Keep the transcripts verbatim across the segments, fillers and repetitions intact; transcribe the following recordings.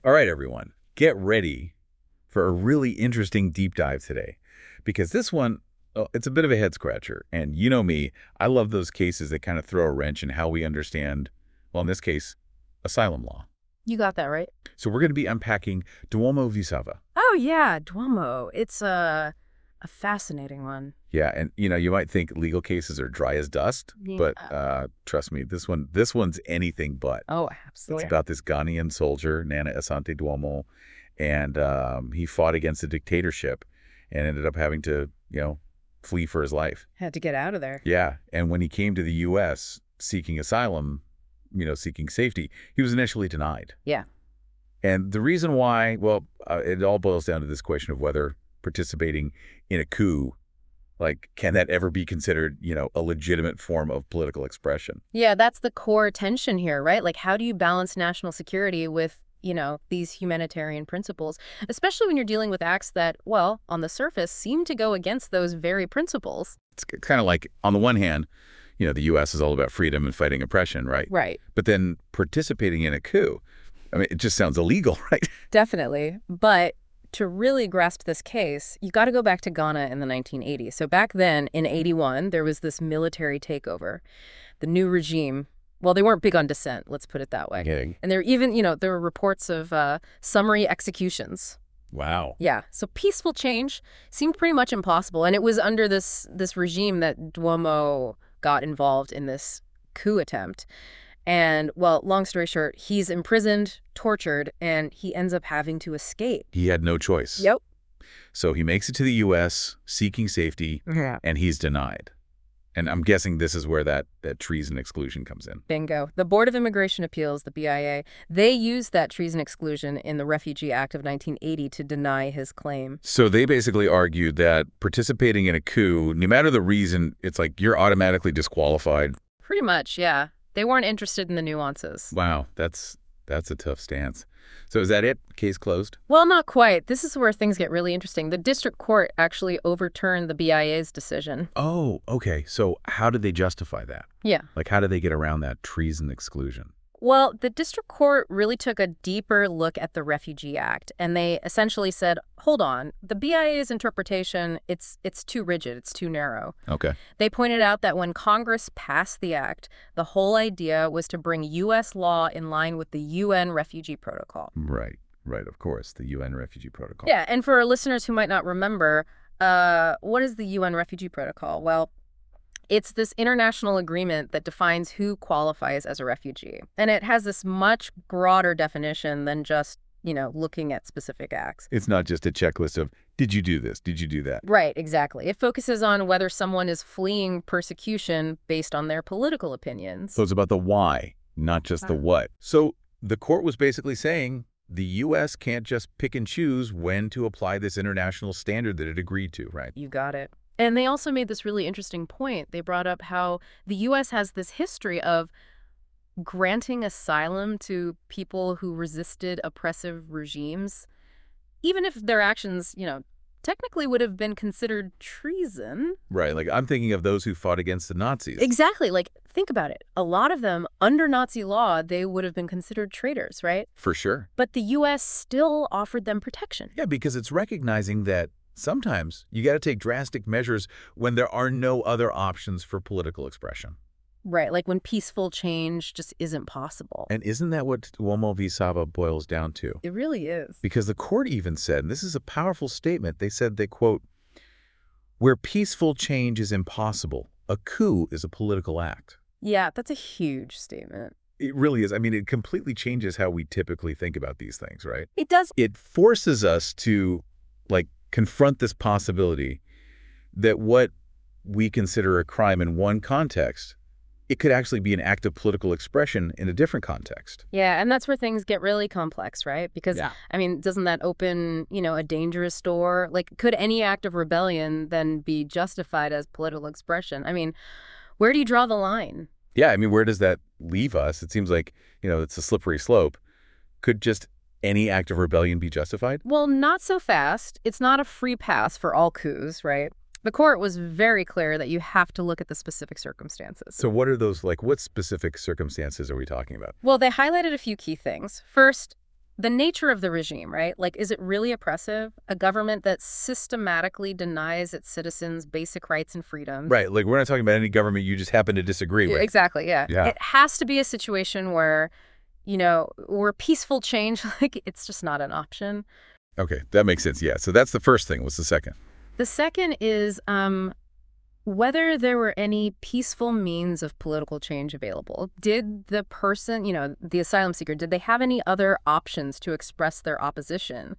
All right, everyone, get ready for a really interesting deep dive today, because this one, oh, it's a bit of a head scratcher. And you know me, I love those cases that kind of throw a wrench in how we understand, well, in this case, asylum law. You got that right. So we're going to be unpacking Duomo v. Sava. Oh, yeah, Duomo. It's a, a fascinating one. Yeah, and you know, you might think legal cases are dry as dust, Yeah. but uh, trust me, this one, this one's anything but. Oh, It's absolutely. about this Ghanaian soldier, Nana Asante Duomo, and um, he fought against a dictatorship and ended up having to, you know, flee for his life. Had to get out of there. Yeah, and when he came to the U S seeking asylum, you know, seeking safety, he was initially denied. Yeah. And the reason why, well, uh, it all boils down to this question of whether participating in a coup, like, can that ever be considered, you know, a legitimate form of political expression? Yeah, that's the core tension here, right? Like, how do you balance national security with, you know, these humanitarian principles, especially when you're dealing with acts that, well, on the surface, seem to go against those very principles? It's kind of like, on the one hand, you know, the U S is all about freedom and fighting oppression, right? Right. But then participating in a coup, I mean, it just sounds illegal, right? Definitely. But to really grasp this case, you got to go back to Ghana in the nineteen eighties. So back then, in eighty-one, there was this military takeover. The new regime, well, they weren't big on dissent, let's put it that way. Kidding. And there even, you know, there were reports of uh, summary executions. Wow. Yeah, so peaceful change seemed pretty much impossible. And it was under this this regime that Duomo got involved in this coup attempt. And, well, long story short, he's imprisoned, tortured, and he ends up having to escape. He had no choice. Yep. So he makes it to the U S seeking safety, Yeah. and he's denied. And I'm guessing this is where that, that treason exclusion comes in. Bingo. The Board of Immigration Appeals, the B I A, they used that treason exclusion in the Refugee Act of nineteen eighty to deny his claim. So they basically argued that participating in a coup, no matter the reason, it's like you're automatically disqualified. Pretty much, yeah. They weren't interested in the nuances. Wow, that's that's a tough stance. So is that it? Case closed? Well, not quite. This is where things get really interesting. The district court actually overturned the B I A's decision. Oh, okay. So how did they justify that? Yeah. Like, how did they get around that treason exclusion? Well, the district court really took a deeper look at the Refugee Act, and they essentially said, hold on, the B I A's interpretation, it's it's too rigid, it's too narrow. Okay. They pointed out that when Congress passed the act, the whole idea was to bring U S law in line with the U N Refugee Protocol. Right, right, of course, the U N Refugee Protocol. Yeah, and for our listeners who might not remember, uh, what is the U N Refugee Protocol? Well, it's this international agreement that defines who qualifies as a refugee. And it has this much broader definition than just, you know, looking at specific acts. It's not just a checklist of, did you do this? Did you do that? Right, exactly. It focuses on whether someone is fleeing persecution based on their political opinions. So it's about the why, not just the what. So the court was basically saying the U S can't just pick and choose when to apply this international standard that it agreed to, right? You got it. And they also made this really interesting point. They brought up how the U S has this history of granting asylum to people who resisted oppressive regimes, even if their actions, you know, technically would have been considered treason. Right, like I'm thinking of those who fought against the Nazis. Exactly. Like, think about it. A lot of them, under Nazi law, they would have been considered traitors, right? For sure. But the U S still offered them protection. Yeah, because it's recognizing that sometimes you got to take drastic measures when there are no other options for political expression. Right, like when peaceful change just isn't possible. And isn't that what Duomo v. Sava boils down to? It really is. Because the court even said, and this is a powerful statement, they said they, quote, where peaceful change is impossible, a coup is a political act. Yeah, that's a huge statement. It really is. I mean, it completely changes how we typically think about these things, right? It does. It forces us to, like, confront this possibility that what we consider a crime in one context, it could actually be an act of political expression in a different context. Yeah, and that's where things get really complex, right? Because, Yeah. I mean, doesn't that open, you know, a dangerous door? Like, could any act of rebellion then be justified as political expression? I mean, where do you draw the line? Yeah, I mean, where does that leave us? It seems like, you know, it's a slippery slope. Could just any act of rebellion be justified? Well, not so fast. It's not a free pass for all coups, right? The court was very clear that you have to look at the specific circumstances. So what are those, like, what specific circumstances are we talking about? Well, they highlighted a few key things. First, the nature of the regime, right? Like, is it really oppressive? A government that systematically denies its citizens basic rights and freedoms. Right, like we're not talking about any government you just happen to disagree Yeah, with. exactly, yeah. Yeah. It has to be a situation where, you know, where peaceful change, like, it's just not an option. Okay, that makes sense, yeah. So that's the first thing. What's the second? The second is um, whether there were any peaceful means of political change available. Did the person, you know, the asylum seeker, did they have any other options to express their opposition?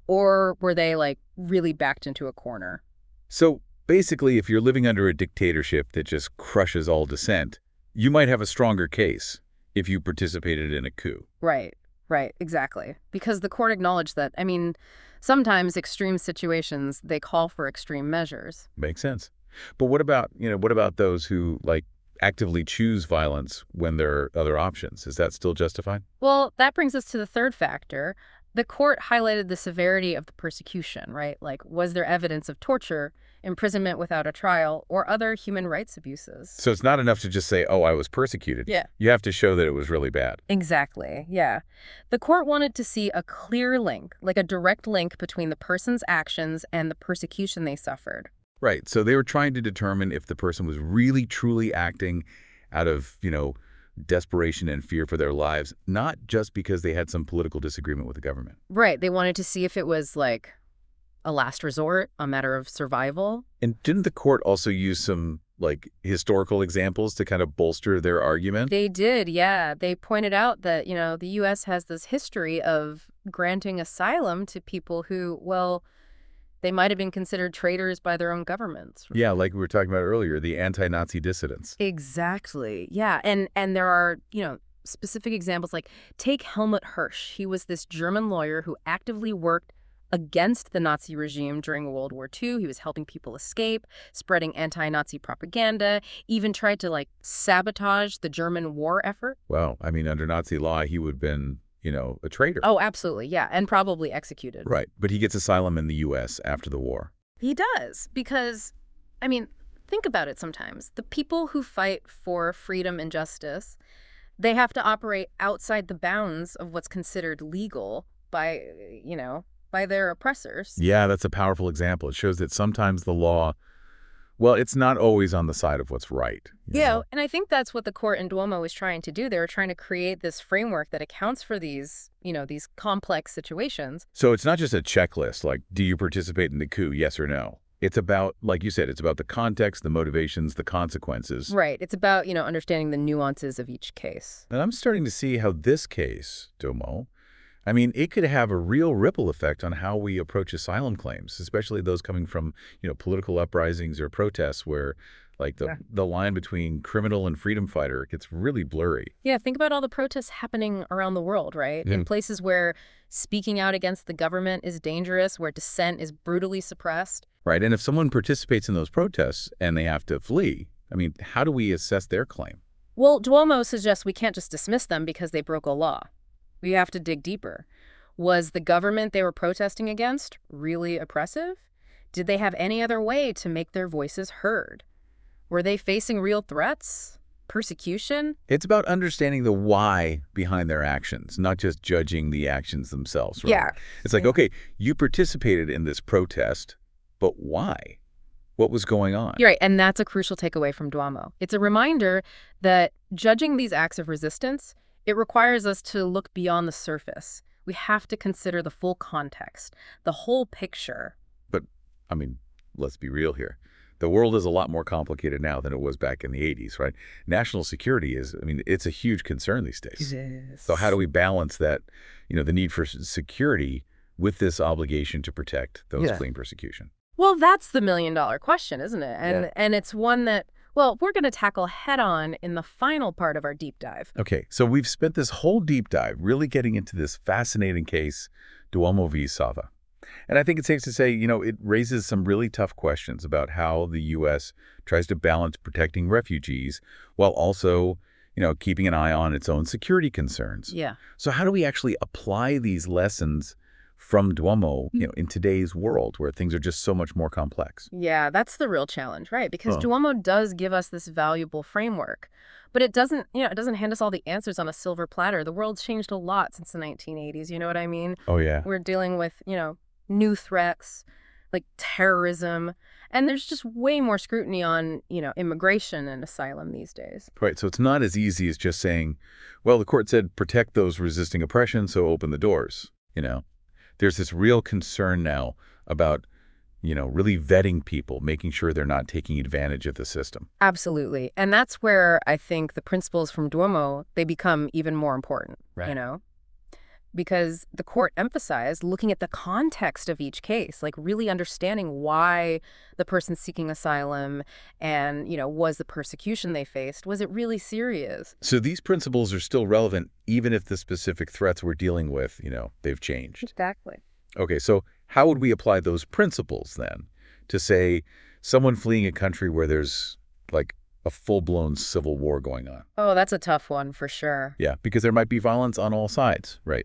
Or were they, like, really backed into a corner? So basically, if you're living under a dictatorship that just crushes all dissent, you might have a stronger case if you participated in a coup. Right, right, exactly. Because the court acknowledged that, I mean, sometimes extreme situations, they call for extreme measures. Makes sense. But what about, you know, what about those who, like, actively choose violence when there are other options? Is that still justified? Well, that brings us to the third factor. The court highlighted the severity of the persecution, right? Like, was there evidence of torture, imprisonment without a trial, or other human rights abuses? So it's not enough to just say, oh, I was persecuted. Yeah. You have to show that it was really bad. Exactly, yeah. The court wanted to see a clear link, like a direct link between the person's actions and the persecution they suffered. Right. So they were trying to determine if the person was really, truly acting out of, you know, desperation and fear for their lives, not just because they had some political disagreement with the government. Right. They wanted to see if it was, like, a last resort, a matter of survival. And didn't the court also use some, like, historical examples to kind of bolster their argument? They did, yeah. They pointed out that, you know, the U S has this history of granting asylum to people who, well, they might have been considered traitors by their own governments. Yeah, like we were talking about earlier, the anti-Nazi dissidents. Exactly. Yeah. And and there are, you know, specific examples, like take Helmut Hirsch. He was this German lawyer who actively worked against the Nazi regime during World War Two. He was helping people escape, spreading anti-Nazi propaganda, even tried to, like, sabotage the German war effort. Wow. I mean, under Nazi law, he would have been, you know, a traitor. Oh, absolutely. Yeah. And probably executed. Right. But he gets asylum in the U S after the war. He does, because, I mean, think about it sometimes. The people who fight for freedom and justice, they have to operate outside the bounds of what's considered legal by, you know, by their oppressors. Yeah, that's a powerful example. It shows that sometimes the law, well, it's not always on the side of what's right. you Yeah, know? and I think that's what the court in Duomo was trying to do. They were trying to create this framework that accounts for these, you know, these complex situations. So it's not just a checklist, like, do you participate in the coup, yes or no? It's about, like you said, it's about the context, the motivations, the consequences. Right. It's about, you know, understanding the nuances of each case. And I'm starting to see how this case, Duomo, I mean, it could have a real ripple effect on how we approach asylum claims, especially those coming from, you know, political uprisings or protests where, like, the, Yeah. the line between criminal and freedom fighter gets really blurry. Yeah, think about all the protests happening around the world, right? Yeah. In places where speaking out against the government is dangerous, where dissent is brutally suppressed. Right. And if someone participates in those protests and they have to flee, I mean, how do we assess their claim? Well, Duomo suggests we can't just dismiss them because they broke a law. We have to dig deeper. Was the government they were protesting against really oppressive? Did they have any other way to make their voices heard? Were they facing real threats? Persecution? It's about understanding the why behind their actions, not just judging the actions themselves. Right? Yeah. It's like, Yeah. okay, you participated in this protest, but why? What was going on? You're right, and that's a crucial takeaway from Duomo. It's a reminder that judging these acts of resistance, it requires us to look beyond the surface. We have to consider the full context, the whole picture. But, I mean, let's be real here. The world is a lot more complicated now than it was back in the eighties, right? National security is, I mean, it's a huge concern these days. Yes. So how do we balance that, you know, the need for s- security with this obligation to protect those Yeah. fleeing persecution? Well, that's the million dollar question, isn't it? And Yeah. and it's one that, well, we're going to tackle head on in the final part of our deep dive. Okay, so we've spent this whole deep dive really getting into this fascinating case, Duomo v. Sava. And I think it's safe to say, you know, it raises some really tough questions about how the U S tries to balance protecting refugees while also, you know, keeping an eye on its own security concerns. Yeah. So how do we actually apply these lessons from Duomo, you know, in today's world where things are just so much more complex? Yeah, that's the real challenge, right? Because Huh. Duomo does give us this valuable framework, but it doesn't, you know, it doesn't hand us all the answers on a silver platter. The world's changed a lot since the nineteen eighties, you know what I mean? Oh, yeah. We're dealing with, you know, new threats like terrorism, and there's just way more scrutiny on, you know, immigration and asylum these days. Right. So it's not as easy as just saying, well, the court said protect those resisting oppression, so open the doors. You know, there's this real concern now about, you know, really vetting people, making sure they're not taking advantage of the system. Absolutely. And that's where I think the principles from Duomo, they become even more important, you Right. know? Because the court emphasized looking at the context of each case, like really understanding why the person seeking asylum and, you know, was the persecution they faced, was it really serious? So these principles are still relevant even if the specific threats we're dealing with, you know, they've changed. Exactly. Okay, so how would we apply those principles then to, say, someone fleeing a country where there's like a full-blown civil war going on? Oh, that's a tough one for sure. Yeah, because there might be violence on all sides, right?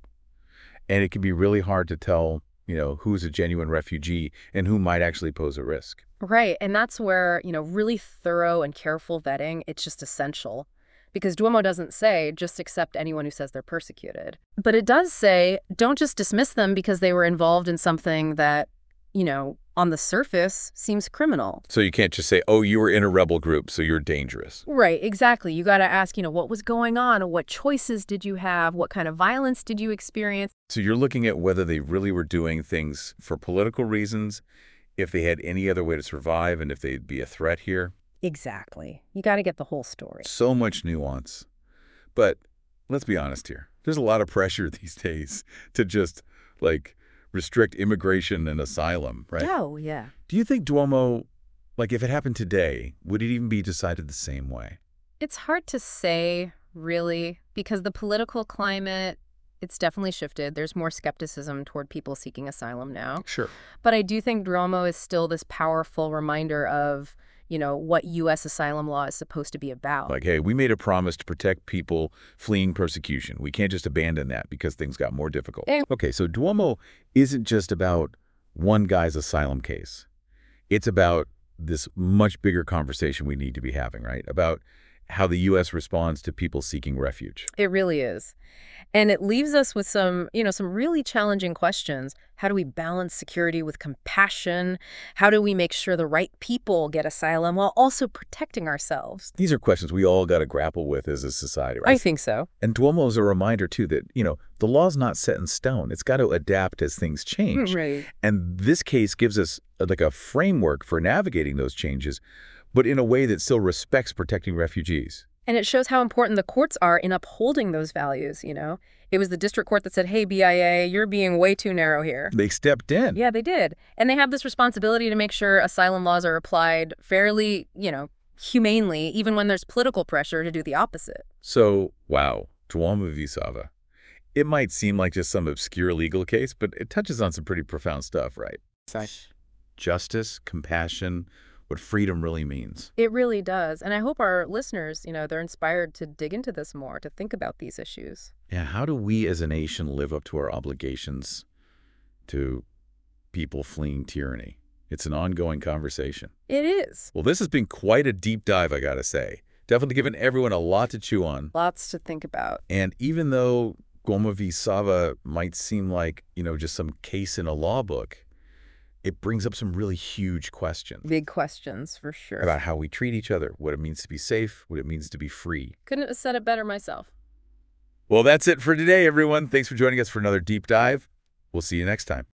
And it can be really hard to tell, you know, who's a genuine refugee and who might actually pose a risk. Right. And that's where, you know, really thorough and careful vetting, it's just essential. Because Duomo doesn't say just accept anyone who says they're persecuted. But it does say don't just dismiss them because they were involved in something that, you know, on the surface seems criminal. So you can't just say, oh, you were in a rebel group, so you're dangerous. Right, exactly. You got to ask, you know, what was going on? What choices did you have? What kind of violence did you experience? So you're looking at whether they really were doing things for political reasons, if they had any other way to survive, and if they'd be a threat here. Exactly. You got to get the whole story. So much nuance. But let's be honest here. There's a lot of pressure these days to just, like, restrict immigration and asylum, right? Oh, yeah. Do you think Duomo, like, if it happened today, would it even be decided the same way? It's hard to say, really, because the political climate, it's definitely shifted. There's more skepticism toward people seeking asylum now. Sure. But I do think Duomo is still this powerful reminder of, you know, what U S asylum law is supposed to be about. Like, hey, we made a promise to protect people fleeing persecution. We can't just abandon that because things got more difficult. Eh. Okay, so Duomo isn't just about one guy's asylum case. It's about this much bigger conversation we need to be having, right? About how the U S responds to people seeking refuge. It really is. And it leaves us with some, you know, some really challenging questions. How do we balance security with compassion? How do we make sure the right people get asylum while also protecting ourselves? These are questions we all got to grapple with as a society, right? I think so. And Duomo is a reminder, too, that, you know, the law's not set in stone. It's got to adapt as things change. Right. And this case gives us uh, like a framework for navigating those changes, but in a way that still respects protecting refugees. And it shows how important the courts are in upholding those values, you know? It was the district court that said, hey, B I A, you're being way too narrow here. They stepped in. Yeah, they did. And they have this responsibility to make sure asylum laws are applied fairly, you know, humanely, even when there's political pressure to do the opposite. So, wow, Duomo v. Sava. It might seem like just some obscure legal case, but it touches on some pretty profound stuff, right? Justice, compassion, what freedom really means. It really does. And I hope our listeners, you know, they're inspired to dig into this more, to think about these issues. Yeah, how do we as a nation live up to our obligations to people fleeing tyranny? It's an ongoing conversation. It is. Well, this has been quite a deep dive, I gotta say. Definitely given everyone a lot to chew on. Lots to think about. And even though Duomo v. Sava might seem like, you know, just some case in a law book, it brings up some really huge questions. Big questions, for sure. About how we treat each other, what it means to be safe, what it means to be free. Couldn't have said it better myself. Well, that's it for today, everyone. Thanks for joining us for another deep dive. We'll see you next time.